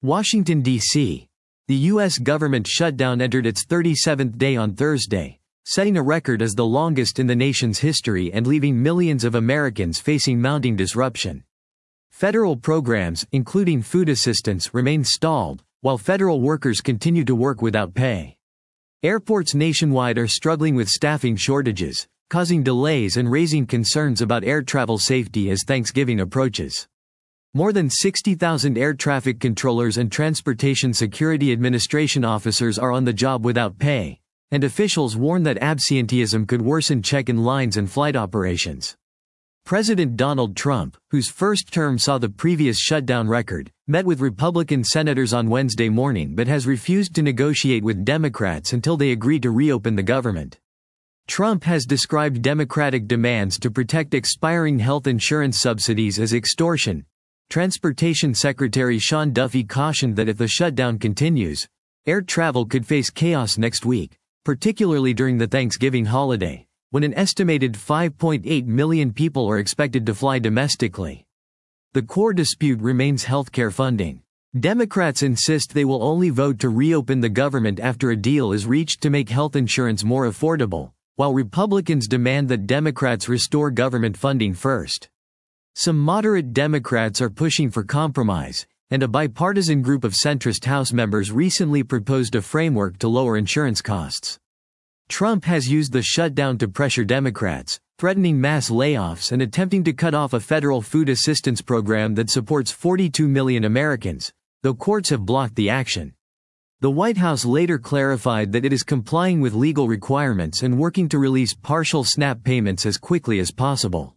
Washington, D.C. The U.S. government shutdown entered its 37th day on Thursday, setting a record as the longest in the nation's history and leaving millions of Americans facing mounting disruption. Federal programs, including food assistance, remain stalled, while federal workers continue to work without pay. Airports nationwide are struggling with staffing shortages, causing delays and raising concerns about air travel safety as Thanksgiving approaches. More than 60,000 air traffic controllers and Transportation Security Administration officers are on the job without pay, and officials warn that absenteeism could worsen check-in lines and flight operations. President Donald Trump, whose first term saw the previous shutdown record, met with Republican senators on Wednesday morning but has refused to negotiate with Democrats until they agree to reopen the government. Trump has described Democratic demands to protect expiring health insurance subsidies as extortion. Transportation Secretary Sean Duffy cautioned that if the shutdown continues, air travel could face chaos next week, particularly during the Thanksgiving holiday, when an estimated 5.8 million people are expected to fly domestically. The core dispute remains healthcare funding. Democrats insist they will only vote to reopen the government after a deal is reached to make health insurance more affordable, while Republicans demand that Democrats restore government funding first. Some moderate Democrats are pushing for compromise, and a bipartisan group of centrist House members recently proposed a framework to lower insurance costs. Trump has used the shutdown to pressure Democrats, threatening mass layoffs and attempting to cut off a federal food assistance program that supports 42 million Americans, though courts have blocked the action. The White House later clarified that it is complying with legal requirements and working to release partial SNAP payments as quickly as possible.